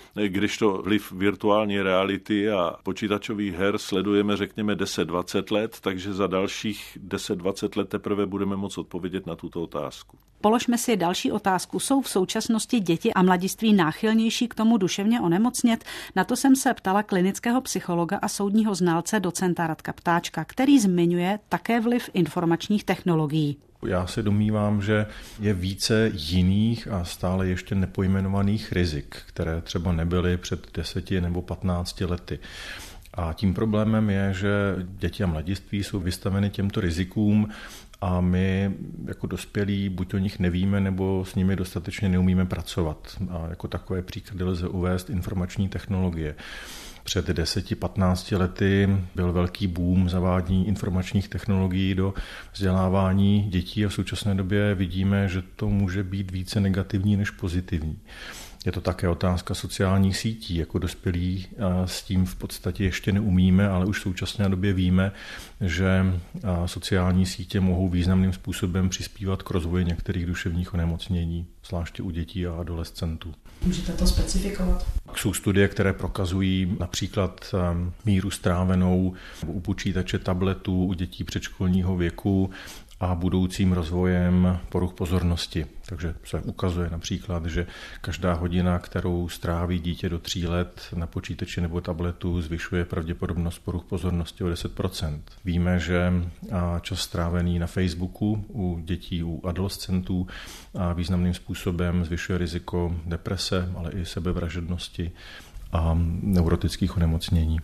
S3: když to vliv virtuální reality a počítačových her sledujeme řekněme deset dvacet let, takže za dalších deset dvacet let teprve budeme moct odpovědět na tuto otázku.
S1: Položme si další otázku. Jsou v současnosti děti a mladiství náchylnější k tomu duševně onemocnět? Na to jsem se ptala klinického psychologa a soudního znalce docenta Radka Ptáčka, který zmiňuje také vliv informačních technologií.
S7: Já se domnívám, že je více jiných a stále ještě nepojmenovaných rizik, které třeba nebyly před deseti nebo patnácti lety. A tím problémem je, že děti a mladiství jsou vystaveny těmto rizikům a my jako dospělí buď o nich nevíme, nebo s nimi dostatečně neumíme pracovat. A jako takové příklady lze uvést informační technologie. Před deseti patnácti lety byl velký boom zavádění informačních technologií do vzdělávání dětí a v současné době vidíme, že to může být více negativní než pozitivní. Je to také otázka sociálních sítí. Jako dospělí s tím v podstatě ještě neumíme, ale už v současné době víme, že sociální sítě mohou významným způsobem přispívat k rozvoji některých duševních onemocnění, zvláště u dětí a adolescentů.
S1: Můžete to specifikovat?
S7: Jsou studie, které prokazují například míru strávenou u počítače, tabletů u dětí předškolního věku a budoucím rozvojem poruch pozornosti. Takže se ukazuje například, že každá hodina, kterou stráví dítě do tří let na počítači nebo tabletu, zvyšuje pravděpodobnost poruch pozornosti o deset procent. Víme, že čas strávený na Facebooku u dětí, u adolescentů významným způsobem zvyšuje riziko deprese, ale i sebevražednosti a neurotických onemocnění.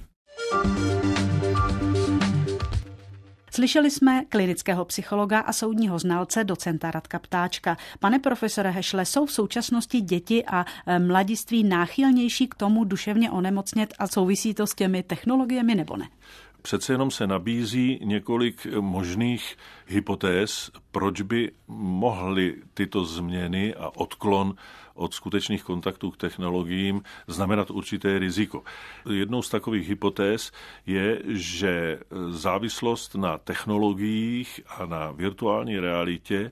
S1: Slyšeli jsme klinického psychologa a soudního znalce docenta Radka Ptáčka. Pane profesore Hešle, jsou v současnosti děti a mladiství náchylnější k tomu duševně onemocnět a souvisí to s těmi technologiemi nebo ne?
S3: Přece jenom se nabízí několik možných hypotéz, proč by mohly tyto změny a odklon od skutečných kontaktů k technologiím znamenat určité riziko. Jednou z takových hypotéz je, že závislost na technologiích a na virtuální realitě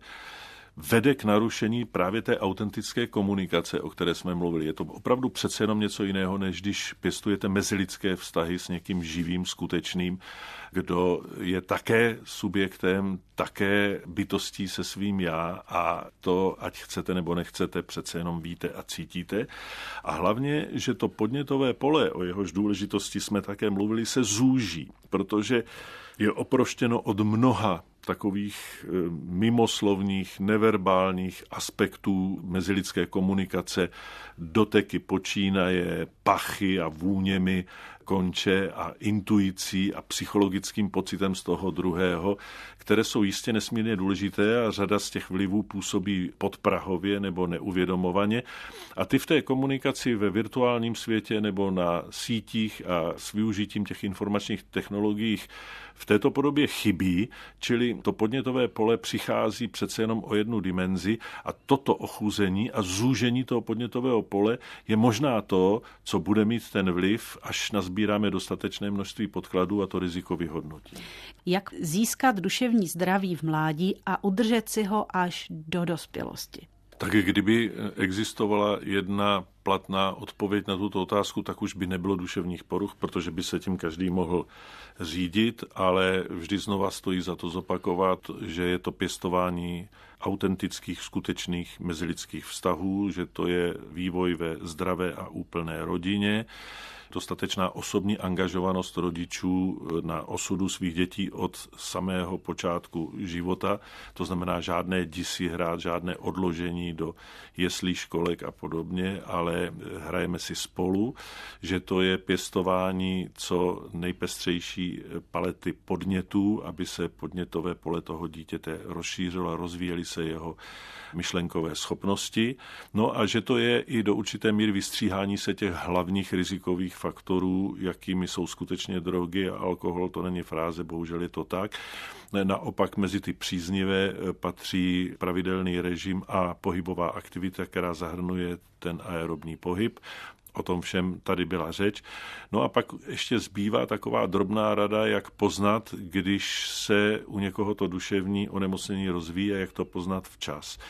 S3: vede k narušení právě té autentické komunikace, o které jsme mluvili. Je to opravdu přece jenom něco jiného, než když pěstujete mezilidské vztahy s někým živým, skutečným, kdo je také subjektem, také bytostí se svým já a to, ať chcete nebo nechcete, přece jenom víte a cítíte. A hlavně, že to podnětové pole, o jehož důležitosti jsme také mluvili, se zúží, protože je oproštěno od mnoha takových mimoslovních, neverbálních aspektů mezilidské komunikace, doteky počínaje, pachy a vůněmi konče a intuicí a psychologickým pocitem z toho druhého, které jsou jistě nesmírně důležité a řada z těch vlivů působí podprahově nebo neuvědomovaně. A ty v té komunikaci ve virtuálním světě nebo na sítích a s využitím těch informačních technologií v této podobě chybí, čili to podnětové pole přichází přece jenom o jednu dimenzi a toto ochuzení a zúžení toho podnětového pole je možná to, co bude mít ten vliv, až nazbíráme dostatečné množství podkladů a to riziko vyhodnotí.
S1: Jak získat duševní zdraví v mládí a udržet si ho až do dospělosti?
S3: Tak kdyby existovala jedna platná odpověď na tuto otázku, tak už by nebylo duševních poruch, protože by se tím každý mohl řídit, ale vždy znova stojí za to zopakovat, že je to pěstování autentických, skutečných mezilidských vztahů, že to je vývoj ve zdravé a úplné rodině, dostatečná osobní angažovanost rodičů na osudu svých dětí od samého počátku života, to znamená žádné jdi si hrát, žádné odložení do jeslí, školek a podobně, ale hrajeme si spolu, že to je pěstování co nejpestřejší palety podnětů, aby se podnětové pole toho dítěte rozšířilo a rozvíjely se jeho myšlenkové schopnosti. No a že to je i do určité míry vystříhání se těch hlavních rizikových faktorů, jakými jsou skutečně drogy a alkohol, to není fráze, bohužel je to tak. Naopak mezi ty příznivé patří pravidelný režim a pohybová aktivita, která zahrnuje ten aerobní pohyb. O tom všem tady byla řeč. No a pak ještě zbývá taková drobná rada, jak poznat, když se u někoho to duševní onemocnění rozvíjí a jak to poznat včas.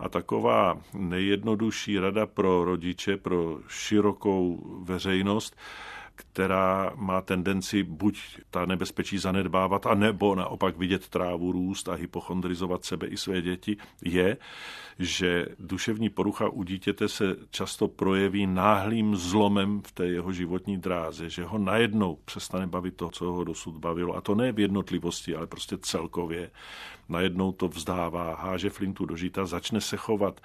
S3: A taková nejjednodušší rada pro rodiče, pro širokou veřejnost, která má tendenci buď ta nebezpečí zanedbávat, a nebo naopak vidět trávu růst a hypochondrizovat sebe i své děti, je, že duševní porucha u dítěte se často projeví náhlým zlomem v té jeho životní dráze, že ho najednou přestane bavit to, co ho dosud bavilo. A to ne v jednotlivosti, ale prostě celkově. Najednou to vzdává, háže flintu do žita, začne se chovat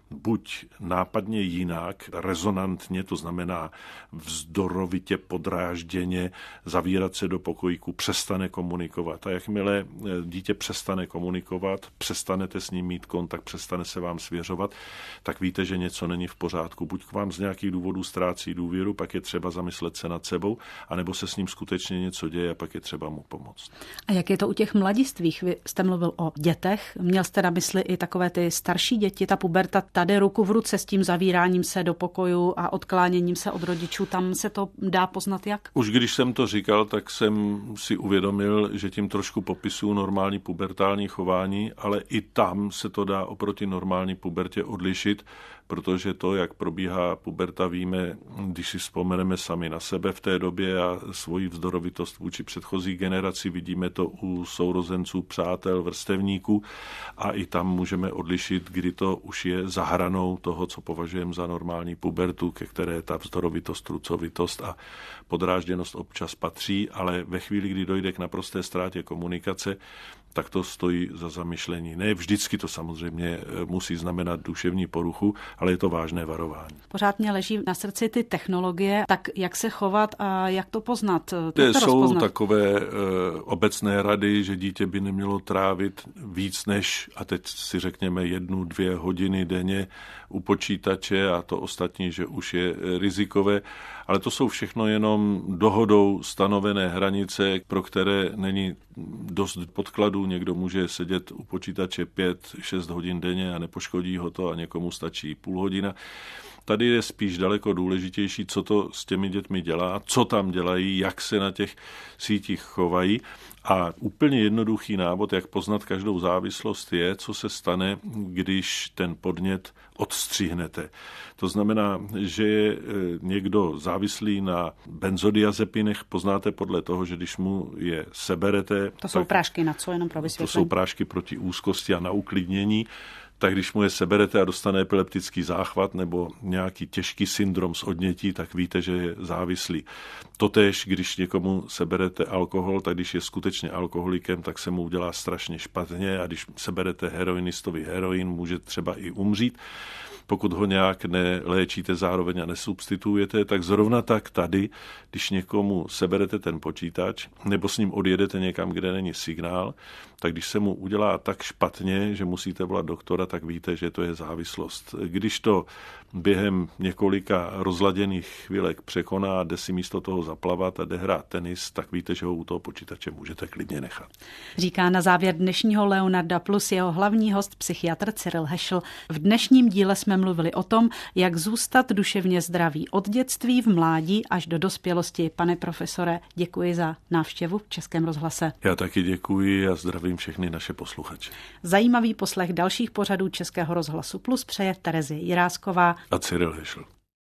S3: buď nápadně jinak, rezonantně, to znamená vzdorovitě, podrážděně, zavírat se do pokojíku, přestane komunikovat. A jakmile dítě přestane komunikovat, přestanete s ním mít kontakt, přestane se vám svěřovat, tak víte, že něco není v pořádku. Buď k vám z nějakých důvodů ztrácí důvěru, pak je třeba zamyslet se nad sebou, anebo se s ním skutečně něco děje a pak je třeba mu pomoct.
S1: A jak je to u těch mladistvých? Vy jste mluvil o dětech, měl jste na mysli i takové ty starší děti, ta puberta, ta jde ruku v ruce s tím zavíráním se do pokoju a odkláněním se od rodičů, tam se to dá poznat jak?
S3: Už když jsem to říkal, tak jsem si uvědomil, že tím trošku popisuju normální pubertální chování, ale i tam se to dá oproti normální pubertě odlišit, protože to, jak probíhá puberta, víme, když si vzpomeneme sami na sebe v té době a svoji vzdorovitost vůči předchozí generaci, vidíme to u sourozenců, přátel, vrstevníků a i tam můžeme odlišit, kdy to už je za hranou toho, co považujeme za normální pubertu, ke které ta vzdorovitost, trucovitost a podrážděnost občas patří, ale ve chvíli, kdy dojde k naprosté ztrátě komunikace, tak to stojí za zamyšlení. Ne vždycky to samozřejmě musí znamenat duševní poruchu, ale je to vážné varování.
S1: Pořád mě leží na srdci ty technologie, tak jak se chovat a jak to poznat?
S3: To jsou rozpoznat? Takové e, obecné rady, že dítě by nemělo trávit víc než, a teď si řekněme, jednu, dvě hodiny denně u počítače a to ostatní, že už je rizikové, ale to jsou všechno jenom dohodou stanovené hranice, pro které není dost podkladů. Někdo může sedět u počítače pět, šest hodin denně a nepoškodí ho to a někomu stačí půl hodina. Tady je spíš daleko důležitější, co to s těmi dětmi dělá, co tam dělají, jak se na těch sítích chovají. A úplně jednoduchý návod, jak poznat každou závislost, je, co se stane, když ten podnět odstřihnete. To znamená, že je někdo závislý na benzodiazepinech, poznáte podle toho, že když mu je seberete...
S1: To jsou prášky na co, jenom pro vysvětlení?
S3: To jsou prášky proti úzkosti a na uklidnění. Tak když mu je seberete a dostane epileptický záchvat nebo nějaký těžký syndrom z odnětí, tak víte, že je závislý. Totéž, když někomu seberete alkohol, tak když je skutečně alkoholikem, tak se mu udělá strašně špatně a když seberete heroinistovi heroin, může třeba i umřít. Pokud ho nějak neléčíte zároveň a nesubstituujete, tak zrovna tak tady, když někomu seberete ten počítač nebo s ním odjedete někam, kde není signál, tak když se mu udělá tak špatně, že musíte volat doktora, tak víte, že to je závislost. Když to během několika rozladěných chvílek překoná, jde si místo toho zaplavat a jde hrát tenis, tak víte, že ho u toho počítače můžete klidně nechat.
S1: Říká na závěr dnešního Leonarda Plus jeho hlavní host, psychiatr Cyril Hešl. V dnešním díle jsme mluvili o tom, jak zůstat duševně zdravý od dětství v mládí až do dospělosti. Pane profesore, děkuji za návštěvu v Českém rozhlase.
S3: Já taky děkuji a zdravím všechny naše posluchače.
S1: Zajímavý poslech dalších pořadů Českého rozhlasu Plus přeje Terezie Jirásková
S3: a Cyril Hešl.